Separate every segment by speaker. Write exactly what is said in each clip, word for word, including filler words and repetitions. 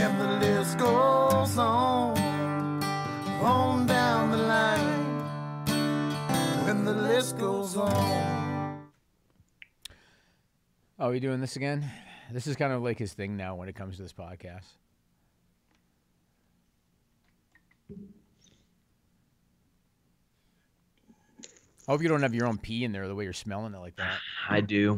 Speaker 1: And the list goes on, on down the line. And the list goes on.
Speaker 2: Oh, are we doing this again? This is kind of like his thing now when it comes to this podcast. I hope you don't have your own pee in there the way you're smelling it like that.
Speaker 3: I do.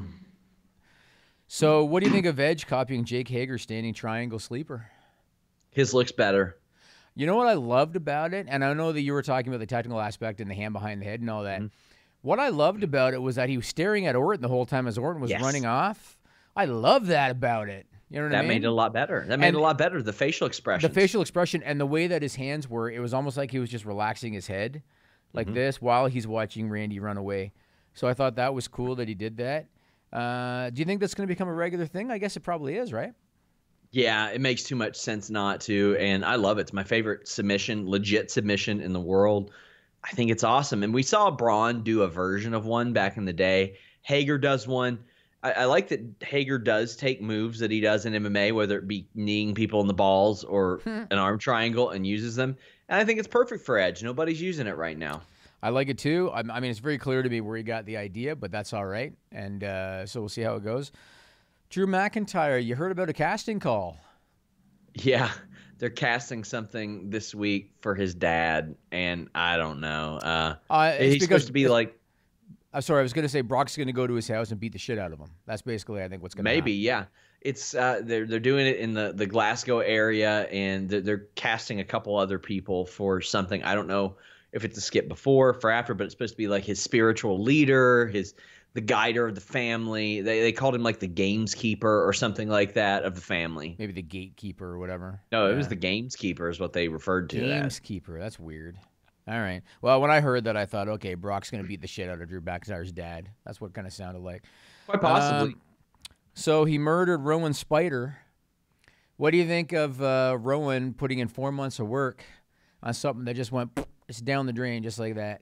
Speaker 2: So what do you think of Edge copying Jake Hager standing triangle sleeper?
Speaker 3: His looks better.
Speaker 2: You know what I loved about it? And I know that you were talking about the technical aspect and the hand behind the head and all that. Mm-hmm. What I loved about it was that he was staring at Orton the whole time as Orton was yes. running off. I love that about it. You know what
Speaker 3: that
Speaker 2: I mean?
Speaker 3: That made it a lot better. That made
Speaker 2: and
Speaker 3: it a lot better. The facial expression.
Speaker 2: The facial expression and the way that his hands were, it was almost like he was just relaxing his head like mm-hmm. this while he's watching Randy run away. So I thought that was cool that he did that. Uh, do you think that's going to become a regular thing? I guess it probably is, right?
Speaker 3: Yeah, it makes too much sense not to, and I love it. It's my favorite submission, legit submission in the world. I think it's awesome. And we saw Braun do a version of one back in the day. Hager does one. I, I like that Hager does take moves that he does in M M A, whether it be kneeing people in the balls or an arm triangle, and uses them. And I think it's perfect for Edge. Nobody's using it right now.
Speaker 2: I like it too. I, I mean, it's very clear to me where he got the idea, but that's all right. And uh, so we'll see how it goes. Drew McIntyre, you heard about a casting call.
Speaker 3: Yeah, they're casting something this week for his dad, and I don't know. Uh,
Speaker 2: uh,
Speaker 3: he's supposed to be like...
Speaker 2: I'm sorry, I was going to say Brock's going to go to his house and beat the shit out of him. That's basically, I think, what's going to happen.
Speaker 3: Maybe, yeah. It's uh, they're they're doing it in the, the Glasgow area, and they're, they're casting a couple other people for something. I don't know if it's a skip before, for after, but it's supposed to be like his spiritual leader, his the guider of the family. They they called him like the gameskeeper or something like that of the family.
Speaker 2: Maybe the gatekeeper or whatever.
Speaker 3: No, it
Speaker 2: yeah.
Speaker 3: was the gameskeeper is what they referred to.
Speaker 2: Gameskeeper, that's weird. All right. Well, when I heard that, I thought, okay, Brock's going to beat the shit out of Drew McIntyre's dad. That's what it kind of sounded like.
Speaker 3: Quite possibly.
Speaker 2: Um, so he murdered Rowan Spider. What do you think of uh, Rowan putting in four months of work on something that just went it's down the drain just like that?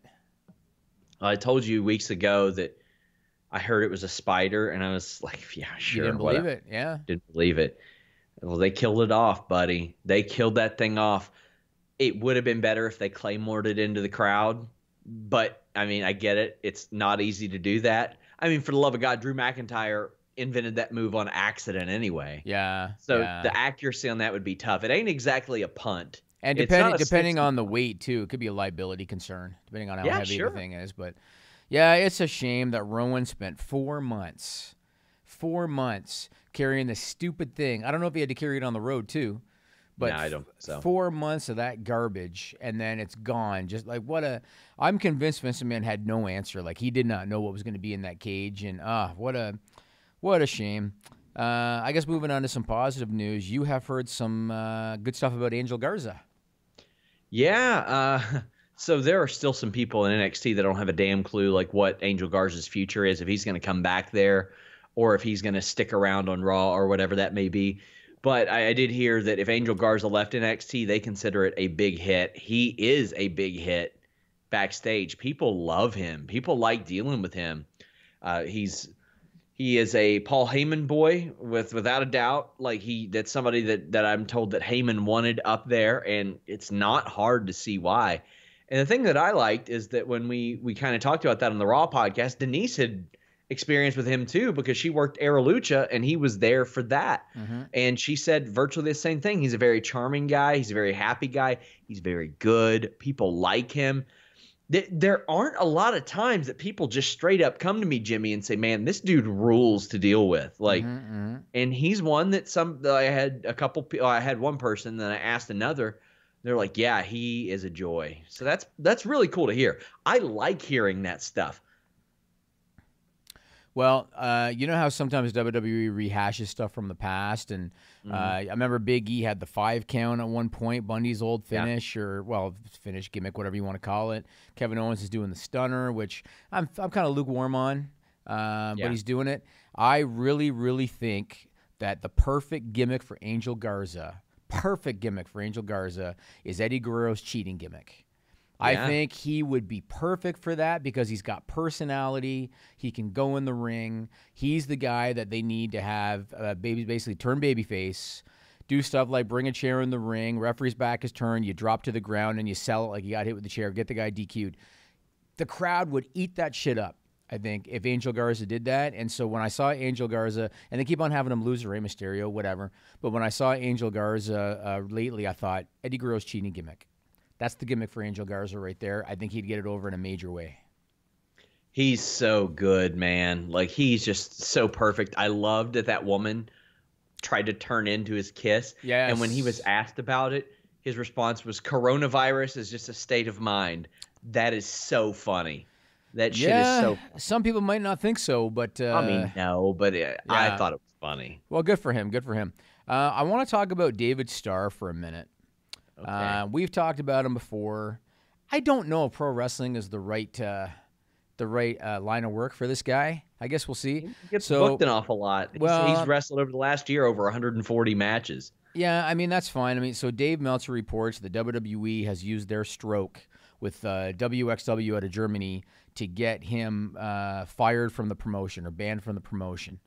Speaker 3: I told you weeks ago that I heard it was a spider, and I was like, yeah, sure.
Speaker 2: You didn't believe it, yeah?
Speaker 3: Didn't believe it. Well, they killed it off, buddy. They killed that thing off. It would have been better if they claymored it into the crowd, but, I mean, I get it. It's not easy to do that. I mean, for the love of God, Drew McIntyre invented that move on accident anyway.
Speaker 2: Yeah.
Speaker 3: So
Speaker 2: yeah.
Speaker 3: the accuracy on that would be tough. It ain't exactly a punt.
Speaker 2: And depending depending on the weight, too, it could be a liability concern, depending on how
Speaker 3: yeah,
Speaker 2: heavy
Speaker 3: sure.
Speaker 2: the thing is. But, yeah, it's a shame that Rowan spent four months, four months carrying this stupid thing. I don't know if he had to carry it on the road, too. But
Speaker 3: no, I don't think so.
Speaker 2: Four months of that garbage, and then it's gone. Just like what a, I'm convinced Vince McMahon had no answer. Like he did not know what was going to be in that cage, and ah, what a, what a shame. Uh, I guess moving on to some positive news, you have heard some uh, good stuff about Angel Garza.
Speaker 3: Yeah. Uh, so there are still some people in N X T that don't have a damn clue like what Angel Garza's future is, if he's going to come back there, or if he's going to stick around on Raw or whatever that may be. But I, I did hear that if Angel Garza left N X T, they consider it a big hit. He is a big hit backstage. People love him. People like dealing with him. Uh, he's he is a Paul Heyman boy, with without a doubt. Like he, that's somebody that that I'm told that Heyman wanted up there, and it's not hard to see why. And the thing that I liked is that when we we kind of talked about that on the Raw podcast, Denise had experience with him too, because she worked Aerolucha and he was there for that. Mm-hmm. And she said virtually the same thing. He's a very charming guy. He's a very happy guy. He's very good. People like him. There aren't a lot of times that people just straight up come to me, Jimmy, and say, man, this dude rules to deal with. Like, mm-hmm, mm-hmm. And he's one that some, that I had a couple people, I had one person, then I asked another. They're like, yeah, he is a joy. So that's, that's really cool to hear. I like hearing that stuff.
Speaker 2: Well, uh, you know how sometimes W W E rehashes stuff from the past, and uh, mm-hmm. I remember Big E had the five count at one point, Bundy's old finish, yeah. or well, finish gimmick, whatever you want to call it. Kevin Owens is doing the stunner, which I'm I'm kind of lukewarm on, uh, yeah. but he's doing it. I really, really think that the perfect gimmick for Angel Garza, perfect gimmick for Angel Garza, is Eddie Guerrero's cheating gimmick. Yeah. I think he would be perfect for that because he's got personality. He can go in the ring. He's the guy that they need to have uh, baby, basically turn babyface do stuff like bring a chair in the ring, referee's back is turned, you drop to the ground and you sell it like you got hit with the chair, get the guy D Q'd. The crowd would eat that shit up, I think, if Angel Garza did that. And so when I saw Angel Garza, and they keep on having him lose to Rey Mysterio, whatever, but when I saw Angel Garza uh, lately, I thought, Eddie Guerrero's cheating gimmick. That's the gimmick for Angel Garza right there. I think he'd get it over in a major way.
Speaker 3: He's so good, man. Like, he's just so perfect. I loved that that woman tried to turn into his kiss.
Speaker 2: Yes.
Speaker 3: And when he was asked about it, his response was, coronavirus is just a state of mind. That is so funny. That shit
Speaker 2: yeah,
Speaker 3: is so
Speaker 2: some people might not think so, but... Uh,
Speaker 3: I mean, no, but it,
Speaker 2: yeah.
Speaker 3: I thought it was funny.
Speaker 2: Well, good for him. Good for him. Uh, I want to talk about David Starr for a minute.
Speaker 3: Okay.
Speaker 2: Uh, we've talked about him before. I don't know if pro wrestling is the right uh, the right uh, line of work for this guy. I guess we'll see.
Speaker 3: He gets
Speaker 2: so,
Speaker 3: booked an awful lot. He's,
Speaker 2: well,
Speaker 3: he's wrestled over the last year over one hundred forty matches.
Speaker 2: Yeah, I mean, that's fine. I mean, so Dave Meltzer reports the W W E has used their stroke with uh, W X W out of Germany to get him uh, fired from the promotion or banned from the promotion.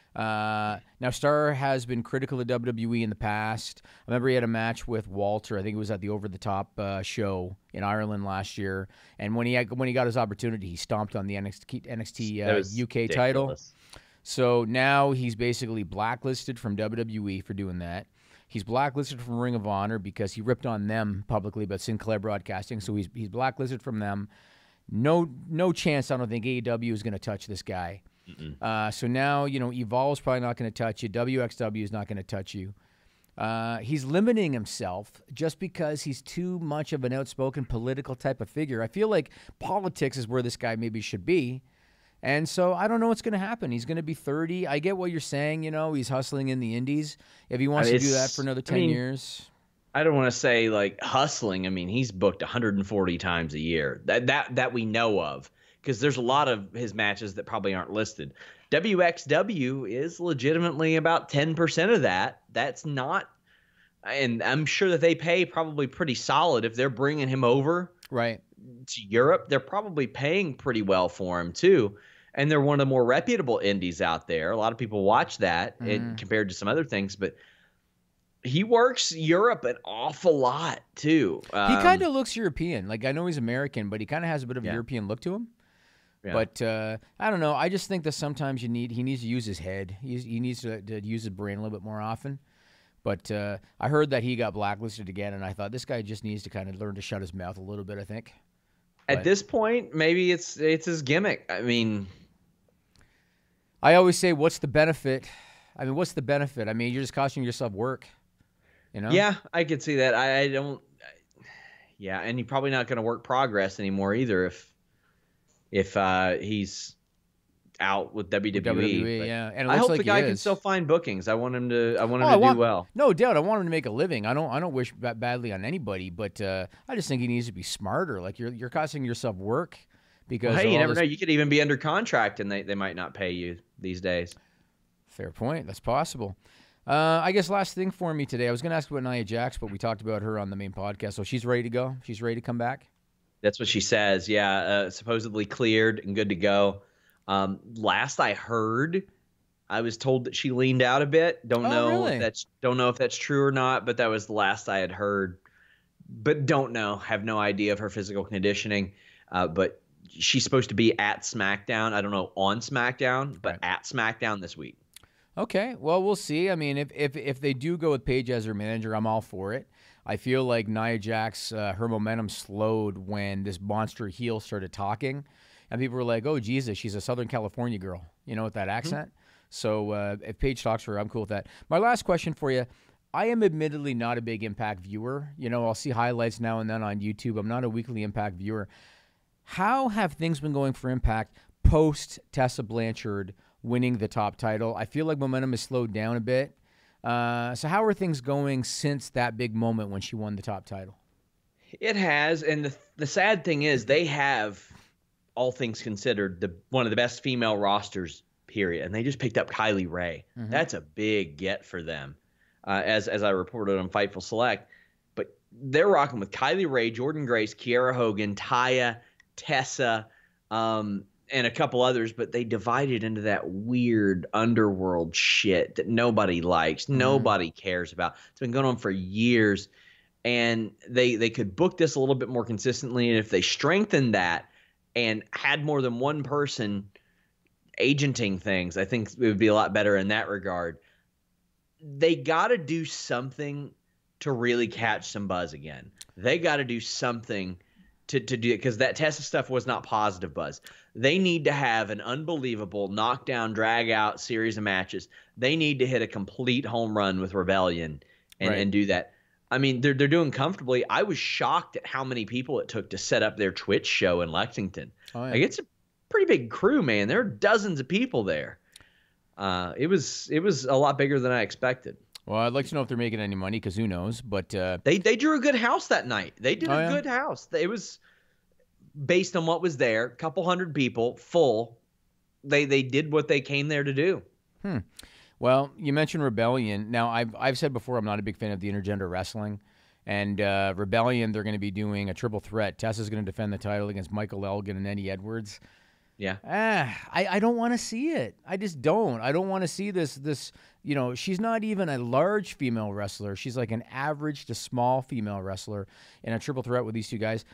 Speaker 2: Uh, now, Starr has been critical of W W E in the past. I remember he had a match with Walter. I think it was at the Over the Top uh, show in Ireland last year. And when he had, when he got his opportunity, he stomped on the N X T, N X T uh, U K
Speaker 3: ridiculous.
Speaker 2: title. So now he's basically blacklisted from W W E for doing that. He's blacklisted from Ring of Honor because he ripped on them publicly about Sinclair Broadcasting. So he's he's blacklisted from them. No no chance. I don't think A E W is going to touch this guy. Uh, so now, you know, Evolve's probably not going to touch you. W X W is not going to touch you. Uh, he's limiting himself just because he's too much of an outspoken political type of figure. I feel like politics is where this guy maybe should be. And so I don't know what's going to happen. He's going to be thirty. I get what you're saying. You know, he's hustling in the indies. If he wants
Speaker 3: I mean,
Speaker 2: to do that for another ten
Speaker 3: I mean,
Speaker 2: years.
Speaker 3: I don't want to say like hustling. I mean, he's booked one hundred forty times a year that that that we know of. Because there's a lot of his matches that probably aren't listed. W X W is legitimately about ten percent of that. That's not, and I'm sure that they pay probably pretty solid if they're bringing him over
Speaker 2: right
Speaker 3: to Europe. They're probably paying pretty well for him too, and they're one of the more reputable indies out there. A lot of people watch that mm. it, compared to some other things, but he works Europe an awful lot too. Um,
Speaker 2: he kind of looks European. Like I know he's American, but he kind of has a bit of
Speaker 3: yeah.
Speaker 2: a European look to him.
Speaker 3: Yeah.
Speaker 2: But uh, I don't know. I just think that sometimes you need he needs to use his head. He's, he needs to, to use his brain a little bit more often. But uh, I heard that he got blacklisted again, and I thought this guy just needs to kind of learn to shut his mouth a little bit. I think.
Speaker 3: At
Speaker 2: but,
Speaker 3: this point, maybe it's it's his gimmick. I mean,
Speaker 2: I always say, what's the benefit? I mean, what's the benefit? I mean, you're just costing yourself work. You know?
Speaker 3: Yeah, I could see that. I, I don't. Yeah, and you're probably not going to work Progress anymore either if. If uh, he's out with W W E,
Speaker 2: W W E yeah, and it
Speaker 3: I
Speaker 2: looks
Speaker 3: hope
Speaker 2: like
Speaker 3: the guy
Speaker 2: he
Speaker 3: can
Speaker 2: is.
Speaker 3: still find bookings. I want him to. I want him
Speaker 2: oh,
Speaker 3: to
Speaker 2: I want,
Speaker 3: do well.
Speaker 2: No doubt, I want him to make a living. I don't. I don't wish that badly on anybody, but uh, I just think he needs to be smarter. Like you're, you're costing yourself work because.
Speaker 3: Well, hey, you never
Speaker 2: this...
Speaker 3: know. You could even be under contract, and they, they might not pay you these days.
Speaker 2: Fair point. That's possible. Uh, I guess last thing for me today, I was going to ask about Nia Jax, but we talked about her on the main podcast, so she's ready to go. She's ready to come back.
Speaker 3: That's what she says. Yeah, uh, supposedly cleared and good to go. Um, last I heard, I was told that she leaned out a bit. Don't
Speaker 2: oh,
Speaker 3: know
Speaker 2: really?
Speaker 3: if that's don't know if that's true or not, but that was the last I had heard. But don't know. Have no idea of her physical conditioning. Uh, but she's supposed to be at SmackDown. I don't know on SmackDown, but
Speaker 2: right.
Speaker 3: at SmackDown this week.
Speaker 2: Okay, well, we'll see. I mean, if if if they do go with Paige as her manager, I'm all for it. I feel like Nia Jax, uh, her momentum slowed when this monster heel started talking. And people were like, oh, Jesus, she's a Southern California girl, you know, with that accent. Mm-hmm. So uh, if Paige talks to her, I'm cool with that. My last question for you. I am admittedly not a big Impact viewer. You know, I'll see highlights now and then on YouTube. I'm not a weekly Impact viewer. How have things been going for Impact post Tessa Blanchard winning the top title? I feel like momentum has slowed down a bit. Uh, so how are things going since that big moment when she won the top title?
Speaker 3: It has, and the the sad thing is they have, all things considered, the one of the best female rosters, period. And they just picked up Kylie Rae. Mm-hmm. That's a big get for them, uh, as as I reported on Fightful Select. But they're rocking with Kylie Rae, Jordynne Grace, Kiera Hogan, Taya, Tessa, um, and a couple others, but they divided into that weird underworld shit that nobody likes, mm. nobody cares about. It's been going on for years, and they they could book this a little bit more consistently, and if they strengthened that and had more than one person agenting things, I think it would be a lot better in that regard. They got to do something to really catch some buzz again. They got to do something to, to do it, because that Tessa stuff was not positive buzz. They need to have an unbelievable knockdown, drag out series of matches. They need to hit a complete home run with Rebellion and,
Speaker 2: right.
Speaker 3: and do that. I mean, they're, they're doing comfortably. I was shocked at how many people it took to set up their Twitch show in Lexington. Oh, yeah. Like, it's a pretty big crew, man. There are dozens of people there. Uh, it was it was a lot bigger than I expected.
Speaker 2: Well, I'd like to know if they're making any money, because who knows? But uh,
Speaker 3: they they drew a good house that night. They did
Speaker 2: oh,
Speaker 3: a
Speaker 2: yeah?
Speaker 3: good house. It was based on what was there. A couple hundred people, full. They they did what they came there to do.
Speaker 2: Hmm. Well, you mentioned Rebellion. Now, I've I've said before, I'm not a big fan of the intergender wrestling. And uh, Rebellion, they're going to be doing a triple threat. Tessa's going to defend the title against Michael Elgin and Eddie Edwards.
Speaker 3: Yeah.
Speaker 2: Ah, I, I don't want to see it. I just don't. I don't want to see this, this, you know, she's not even a large female wrestler. She's like an average to small female wrestler in a triple threat with these two guys.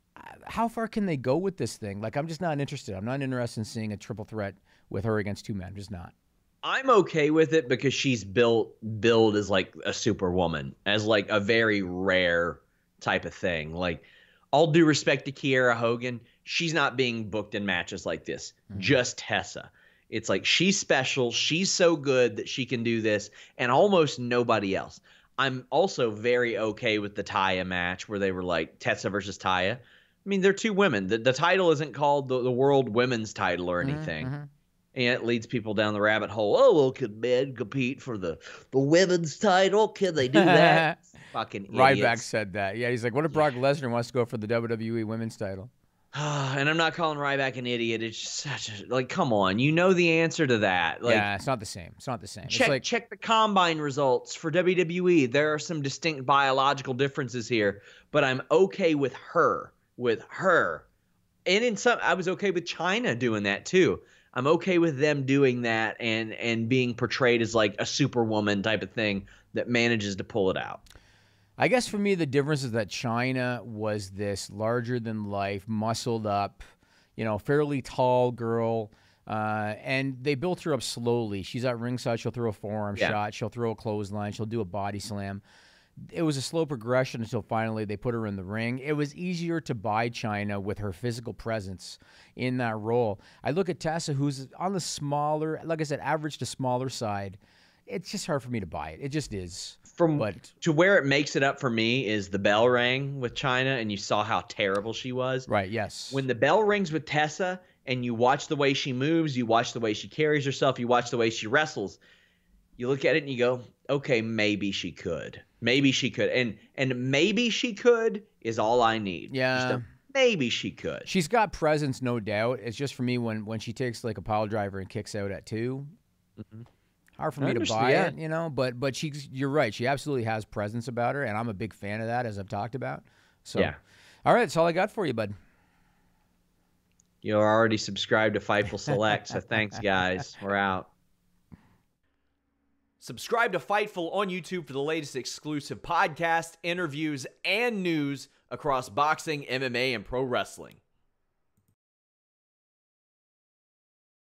Speaker 2: How far can they go with this thing? Like, I'm just not interested. I'm not interested in seeing a triple threat with her against two men. I'm just not.
Speaker 3: I'm okay with it because she's built, billed as like a superwoman, as like a very rare type of thing. Like, all due respect to Kiera Hogan, she's not being booked in matches like this. Mm-hmm. Just Tessa. It's like, she's special. She's so good that she can do this, and almost nobody else. I'm also very okay with the Taya match where they were like Tessa versus Taya. I mean, they're two women. The, the title isn't called the, the World Women's title or anything. Mm-hmm. And it leads people down the rabbit hole. Oh, well, could men compete for the, the women's title? Can they do that? Fucking idiots.
Speaker 2: Ryback said that. Yeah, he's like, what if Brock yeah. Lesnar wants to go for the W W E women's title?
Speaker 3: And I'm not calling Ryback an idiot. It's just such a, like, come on. You know the answer to that. Like,
Speaker 2: yeah, it's not the same. It's not the same.
Speaker 3: Check,
Speaker 2: it's like,
Speaker 3: check the combine results for W W E. There are some distinct biological differences here, but I'm okay with her. With her. And in some, I was okay with China doing that too. I'm okay with them doing that and and being portrayed as like a superwoman type of thing that manages to pull it out.
Speaker 2: I guess for me, the difference is that China was this larger-than-life, muscled-up, you know, fairly tall girl, uh, and they built her up slowly. She's at ringside. She'll throw a forearm yeah. shot. She'll throw a clothesline. She'll do a body slam. It was a slow progression until finally they put her in the ring. It was easier to buy China with her physical presence in that role. I look at Tessa, who's on the smaller, like I said, average to smaller side. It's just hard for me to buy it. It just is.
Speaker 3: From
Speaker 2: but,
Speaker 3: to where it makes it up for me is the bell rang with China, and you saw how terrible she was.
Speaker 2: Right, yes.
Speaker 3: When the bell rings with Tessa, and you watch the way she moves, you watch the way she carries herself, you watch the way she wrestles, you look at it and you go, okay, maybe she could. Maybe she could. And and maybe she could is all I need.
Speaker 2: Yeah.
Speaker 3: Just a, maybe she could.
Speaker 2: She's got presence, no doubt. It's just for me when, when she takes like a pile driver and kicks out at two. Mm-hmm. Hard for me to buy yeah. it, you know, but but she's you're right. She absolutely has presence about her, and I'm a big fan of that, as I've talked about. So,
Speaker 3: yeah.
Speaker 2: All right, that's all I got for you, bud.
Speaker 3: You're already subscribed to Fightful Select, so thanks, guys. We're out.
Speaker 4: Subscribe to Fightful on YouTube for the latest exclusive podcasts, interviews, and news across boxing, M M A, and pro wrestling.